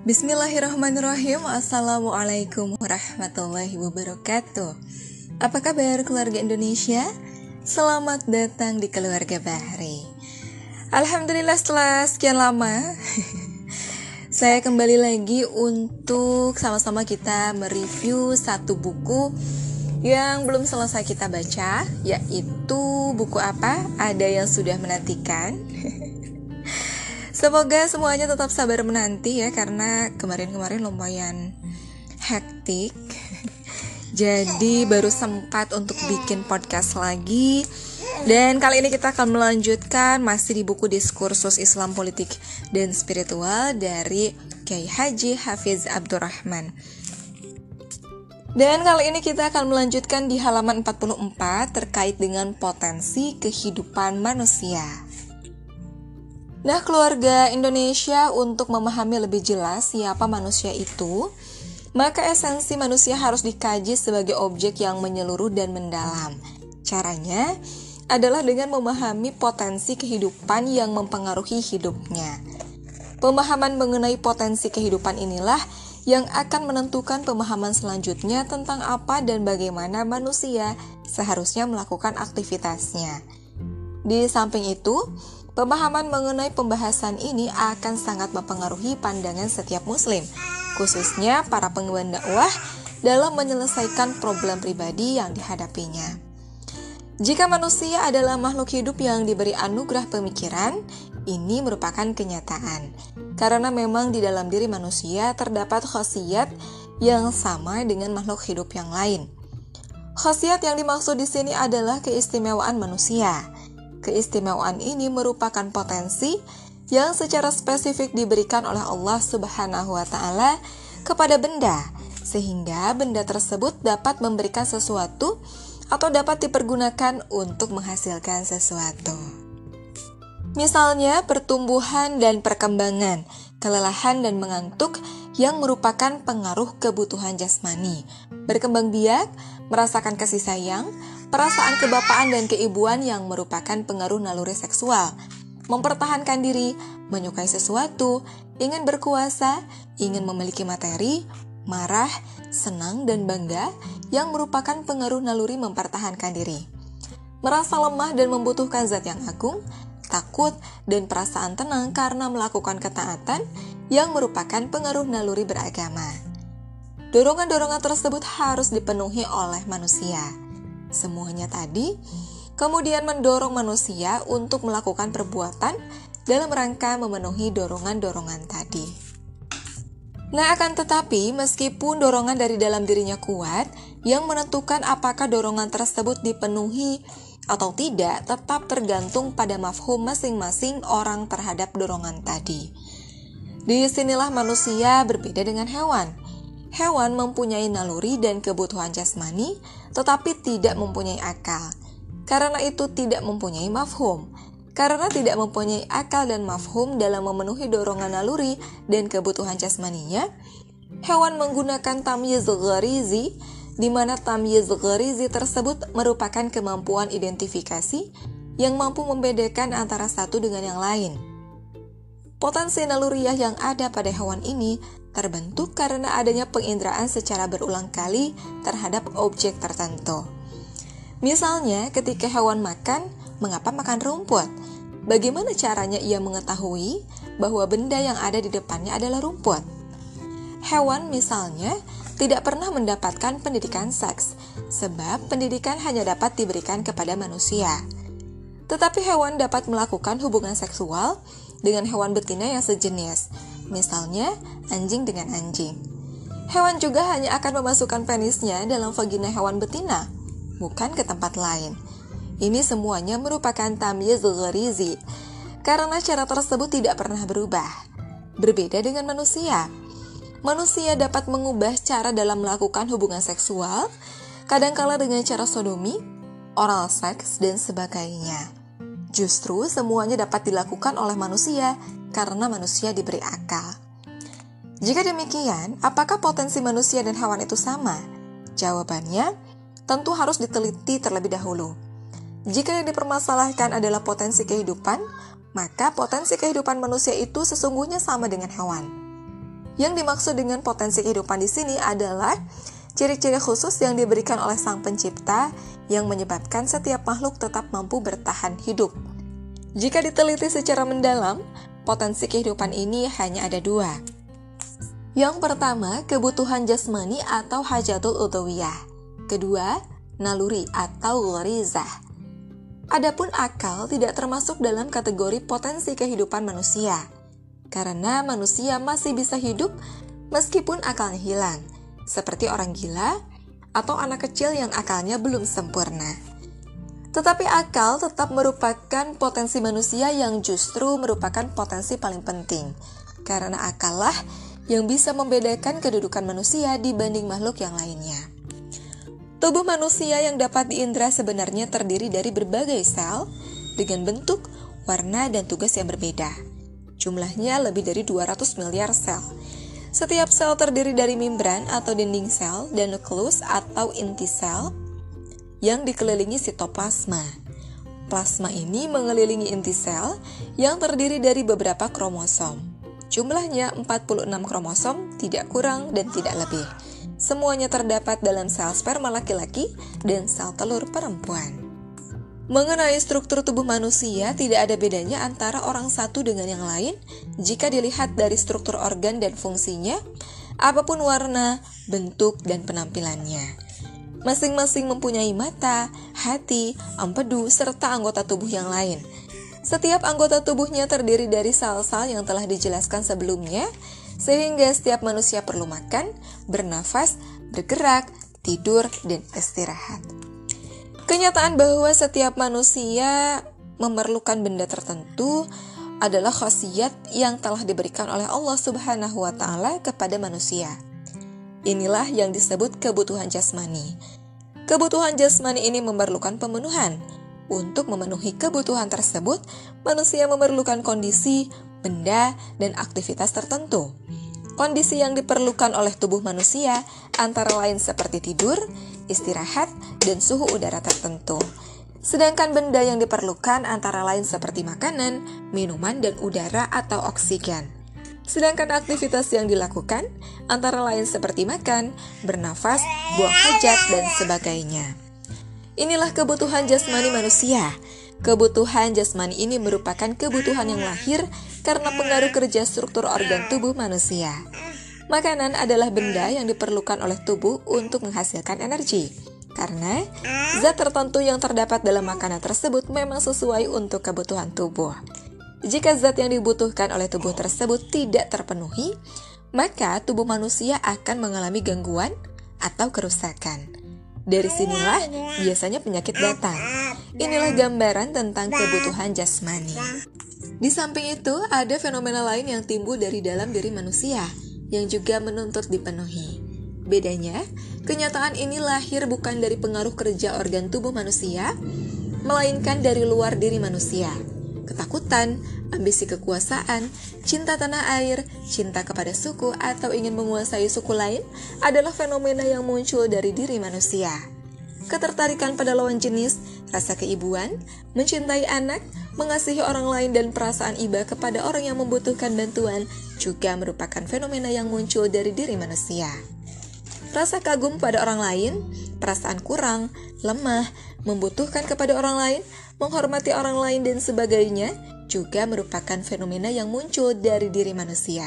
Bismillahirrahmanirrahim. Assalamualaikum warahmatullahi wabarakatuh. Apa kabar keluarga Indonesia? Selamat datang di Keluarga Bahri. Alhamdulillah setelah sekian lama saya kembali lagi untuk sama-sama kita mereview satu buku yang belum selesai kita baca, yaitu buku apa? Ada yang sudah menantikan. Semoga semuanya tetap sabar menanti ya, karena kemarin-kemarin lumayan hektik. Jadi baru sempat untuk bikin podcast lagi. Dan kali ini kita akan melanjutkan masih di buku Diskursus Islam Politik dan Spiritual dari Kiai Haji Hafiz Abdurrahman. Dan kali ini kita akan melanjutkan di halaman 44 terkait dengan potensi kehidupan manusia. Nah, keluarga Indonesia, untuk memahami lebih jelas siapa manusia itu, maka esensi manusia harus dikaji sebagai objek yang menyeluruh dan mendalam. Caranya adalah dengan memahami potensi kehidupan yang mempengaruhi hidupnya. Pemahaman mengenai potensi kehidupan inilah yang akan menentukan pemahaman selanjutnya tentang apa dan bagaimana manusia seharusnya melakukan aktivitasnya. Di samping itu, pemahaman mengenai pembahasan ini akan sangat mempengaruhi pandangan setiap muslim, khususnya para pengemban dakwah dalam menyelesaikan problem pribadi yang dihadapinya. Jika manusia adalah makhluk hidup yang diberi anugerah pemikiran, ini merupakan kenyataan. Karena memang di dalam diri manusia terdapat khasiat yang sama dengan makhluk hidup yang lain. Khasiat yang dimaksud di sini adalah keistimewaan manusia. Keistimewaan ini merupakan potensi yang secara spesifik diberikan oleh Allah Subhanahu wa Ta'ala kepada benda, sehingga benda tersebut dapat memberikan sesuatu atau dapat dipergunakan untuk menghasilkan sesuatu. Misalnya pertumbuhan dan perkembangan, kelelahan dan mengantuk yang merupakan pengaruh kebutuhan jasmani, berkembang biak, merasakan kasih sayang, perasaan kebapaan dan keibuan yang merupakan pengaruh naluri seksual, mempertahankan diri, menyukai sesuatu, ingin berkuasa, ingin memiliki materi, marah, senang dan bangga yang merupakan pengaruh naluri mempertahankan diri, merasa lemah dan membutuhkan zat yang agung, takut dan perasaan tenang karena melakukan ketaatan yang merupakan pengaruh naluri beragama. Dorongan-dorongan tersebut harus dipenuhi oleh manusia. Semuanya tadi kemudian mendorong manusia untuk melakukan perbuatan dalam rangka memenuhi dorongan-dorongan tadi. Nah, akan tetapi meskipun dorongan dari dalam dirinya kuat, yang menentukan apakah dorongan tersebut dipenuhi atau tidak tetap tergantung pada mafhum masing-masing orang terhadap dorongan tadi. Di sinilah manusia berbeda dengan hewan. Hewan mempunyai naluri dan kebutuhan jasmani, tetapi tidak mempunyai akal. Karena itu tidak mempunyai mafhum. Karena tidak mempunyai akal dan mafhum dalam memenuhi dorongan naluri dan kebutuhan jasmaninya, hewan menggunakan tamyiz gharizi, di mana tamyiz gharizi tersebut merupakan kemampuan identifikasi yang mampu membedakan antara satu dengan yang lain. Potensi naluriah yang ada pada hewan ini terbentuk karena adanya penginderaan secara berulang kali terhadap objek tertentu. Misalnya, ketika hewan makan, mengapa makan rumput? Bagaimana caranya ia mengetahui bahwa benda yang ada di depannya adalah rumput? Hewan misalnya tidak pernah mendapatkan pendidikan seks, sebab pendidikan hanya dapat diberikan kepada manusia. Tetapi hewan dapat melakukan hubungan seksual dengan hewan betina yang sejenis, misalnya anjing dengan anjing. Hewan juga hanya akan memasukkan penisnya dalam vagina hewan betina, bukan ke tempat lain. Ini semuanya merupakan tamyiz gharizi, karena cara tersebut tidak pernah berubah. Berbeda dengan manusia. Manusia dapat mengubah cara dalam melakukan hubungan seksual, kadangkala dengan cara sodomi, oral seks, dan sebagainya. Justru semuanya dapat dilakukan oleh manusia karena manusia diberi akal. Jika demikian, apakah potensi manusia dan hewan itu sama? Jawabannya, tentu harus diteliti terlebih dahulu. Jika yang dipermasalahkan adalah potensi kehidupan, maka potensi kehidupan manusia itu sesungguhnya sama dengan hewan. Yang dimaksud dengan potensi kehidupan di sini adalah ciri-ciri khusus yang diberikan oleh Sang Pencipta yang menyebabkan setiap makhluk tetap mampu bertahan hidup. Jika diteliti secara mendalam, potensi kehidupan ini hanya ada dua. Yang pertama, kebutuhan jasmani atau hajatul udhawiyah. Kedua, naluri atau gharizah. Adapun akal tidak termasuk dalam kategori potensi kehidupan manusia, karena manusia masih bisa hidup meskipun akalnya hilang, seperti orang gila atau anak kecil yang akalnya belum sempurna. Tetapi akal tetap merupakan potensi manusia yang justru merupakan potensi paling penting, karena akal lah yang bisa membedakan kedudukan manusia dibanding makhluk yang lainnya. Tubuh manusia yang dapat diindra sebenarnya terdiri dari berbagai sel dengan bentuk, warna, dan tugas yang berbeda. Jumlahnya lebih dari 200 miliar sel. Setiap sel terdiri dari membran atau dinding sel dan nukleus atau inti sel yang dikelilingi sitoplasma. Plasma ini mengelilingi inti sel yang terdiri dari beberapa kromosom. Jumlahnya 46 kromosom, tidak kurang dan tidak lebih. Semuanya terdapat dalam sel sperma laki-laki dan sel telur perempuan. Mengenai struktur tubuh manusia, tidak ada bedanya antara orang satu dengan yang lain jika dilihat dari struktur organ dan fungsinya, apapun warna, bentuk, dan penampilannya. Masing-masing mempunyai mata, hati, empedu, serta anggota tubuh yang lain. Setiap anggota tubuhnya terdiri dari sel-sel yang telah dijelaskan sebelumnya, sehingga setiap manusia perlu makan, bernafas, bergerak, tidur, dan istirahat. Kenyataan bahwa setiap manusia memerlukan benda tertentu adalah khasiat yang telah diberikan oleh Allah Subhanahu wa Ta'ala kepada manusia. Inilah yang disebut kebutuhan jasmani. Kebutuhan jasmani ini memerlukan pemenuhan. Untuk memenuhi kebutuhan tersebut, manusia memerlukan kondisi, benda, dan aktivitas tertentu. Kondisi yang diperlukan oleh tubuh manusia antara lain seperti tidur, istirahat, dan suhu udara tertentu. Sedangkan benda yang diperlukan antara lain seperti makanan, minuman, dan udara atau oksigen. Sedangkan aktivitas yang dilakukan antara lain seperti makan, bernafas, buang hajat, dan sebagainya. Inilah kebutuhan jasmani manusia. Kebutuhan jasmani ini merupakan kebutuhan yang lahir karena pengaruh kerja struktur organ tubuh manusia. Makanan adalah benda yang diperlukan oleh tubuh untuk menghasilkan energi, karena zat tertentu yang terdapat dalam makanan tersebut memang sesuai untuk kebutuhan tubuh. Jika zat yang dibutuhkan oleh tubuh tersebut tidak terpenuhi, maka tubuh manusia akan mengalami gangguan atau kerusakan. Dari sinilah biasanya penyakit datang. Inilah gambaran tentang kebutuhan jasmani. Di samping itu, ada fenomena lain yang timbul dari dalam diri manusia, yang juga menuntut dipenuhi. Bedanya, kenyataan ini lahir bukan dari pengaruh kerja organ tubuh manusia, melainkan dari luar diri manusia. Ketakutan, ambisi kekuasaan, cinta tanah air, cinta kepada suku, atau ingin menguasai suku lain adalah fenomena yang muncul dari diri manusia. Ketertarikan pada lawan jenis, rasa keibuan, mencintai anak, mengasihi orang lain, dan perasaan iba kepada orang yang membutuhkan bantuan juga merupakan fenomena yang muncul dari diri manusia. Rasa kagum pada orang lain, perasaan kurang, lemah, membutuhkan kepada orang lain, menghormati orang lain, dan sebagainya juga merupakan fenomena yang muncul dari diri manusia.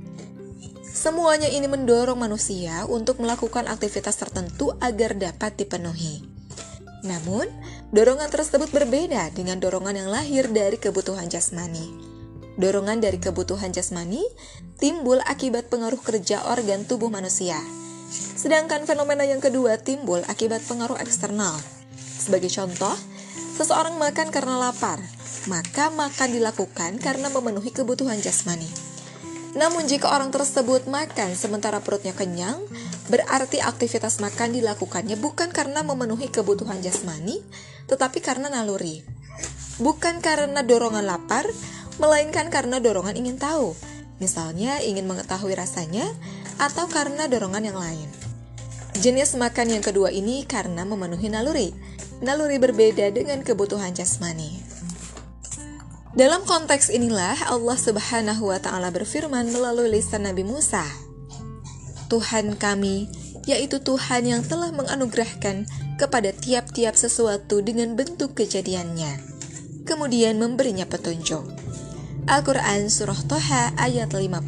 Semuanya ini mendorong manusia untuk melakukan aktivitas tertentu agar dapat dipenuhi. Namun, dorongan tersebut berbeda dengan dorongan yang lahir dari kebutuhan jasmani. Dorongan dari kebutuhan jasmani timbul akibat pengaruh kerja organ tubuh manusia. Sedangkan fenomena yang kedua timbul akibat pengaruh eksternal. Sebagai contoh, seseorang makan karena lapar, maka makan dilakukan karena memenuhi kebutuhan jasmani. Namun jika orang tersebut makan sementara perutnya kenyang, berarti aktivitas makan dilakukannya bukan karena memenuhi kebutuhan jasmani, tetapi karena naluri. Bukan karena dorongan lapar, melainkan karena dorongan ingin tahu, misalnya ingin mengetahui rasanya, atau karena dorongan yang lain. Jenis makan yang kedua ini karena memenuhi naluri. Naluri berbeda dengan kebutuhan jasmani. Dalam konteks inilah Allah Subhanahu wa Ta'ala berfirman melalui lisan Nabi Musa, Tuhan kami, yaitu Tuhan yang telah menganugerahkan kepada tiap-tiap sesuatu dengan bentuk kejadiannya, kemudian memberinya petunjuk. Al-Quran Surah Toha ayat 50.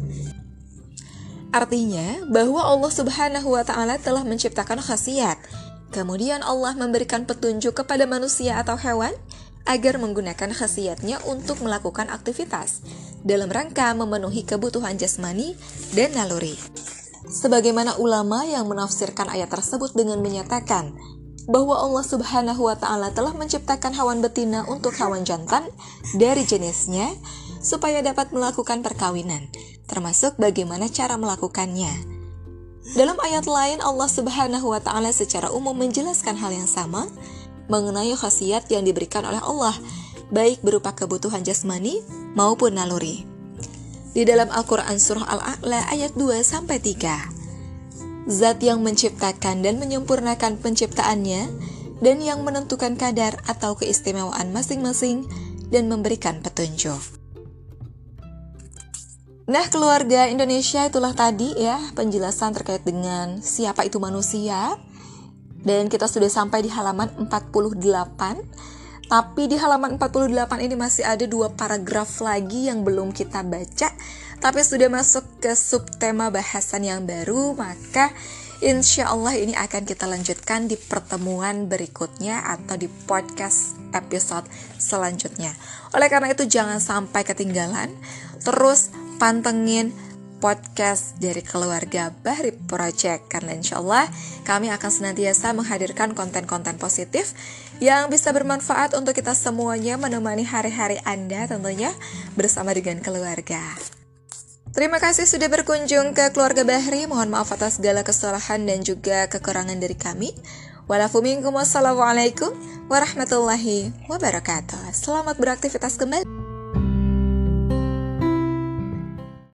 Artinya bahwa Allah Subhanahu wa Ta'ala telah menciptakan khasiat, kemudian Allah memberikan petunjuk kepada manusia atau hewan agar menggunakan khasiatnya untuk melakukan aktivitas dalam rangka memenuhi kebutuhan jasmani dan naluri. Sebagaimana ulama yang menafsirkan ayat tersebut dengan menyatakan bahwa Allah Subhanahu wa Ta'ala telah menciptakan hewan betina untuk hewan jantan dari jenisnya supaya dapat melakukan perkawinan, termasuk bagaimana cara melakukannya. Dalam ayat lain Allah Subhanahu wa Ta'ala secara umum menjelaskan hal yang sama mengenai khasiat yang diberikan oleh Allah, baik berupa kebutuhan jasmani maupun naluri. Di dalam Al-Quran Surah Al-A'la ayat 2-3, Zat yang menciptakan dan menyempurnakan penciptaannya dan yang menentukan kadar atau keistimewaan masing-masing dan memberikan petunjuk. Nah, keluarga Indonesia, itulah tadi ya penjelasan terkait dengan siapa itu manusia. Dan kita sudah sampai di halaman 48. Tapi di halaman 48 ini masih ada 2 paragraf lagi yang belum kita baca, tapi sudah masuk ke subtema bahasan yang baru. Maka insya Allah ini akan kita lanjutkan di pertemuan berikutnya atau di podcast episode selanjutnya. Oleh karena itu jangan sampai ketinggalan, terus pantengin podcast dari keluarga Bahri Project, karena insya Allah kami akan senantiasa menghadirkan konten-konten positif yang bisa bermanfaat untuk kita semuanya, menemani hari-hari Anda tentunya bersama dengan keluarga. Terima kasih sudah berkunjung ke keluarga Bahri. Mohon maaf atas segala kesalahan dan juga kekurangan dari kami. Wassalamualaikum warahmatullahi wabarakatuh. Selamat beraktivitas kembali.